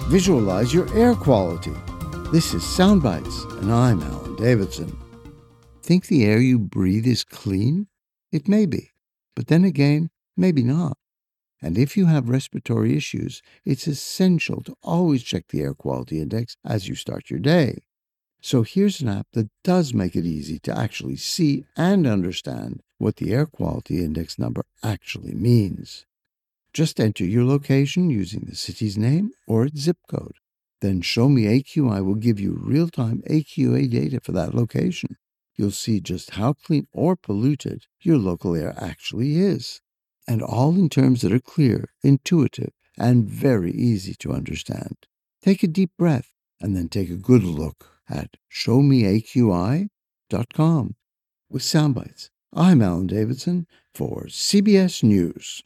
Visualize your air quality. This is Soundbites, and I'm Alan Davidson. Think the air you breathe is clean? It may be, but then again, maybe not. And if you have respiratory issues, it's essential to always check the air quality index as you start your day. So here's an app that does make it easy to actually see and understand what the air quality index number actually means. Just enter your location using the city's name or its zip code. Then Show Me AQI will give you real-time AQA data for that location. You'll see just how clean or polluted your local air actually is. And all in terms that are clear, intuitive, and very easy to understand. Take a deep breath and then take a good look at showmeaqi.com. With Soundbites, I'm Alan Davidson for CBS News.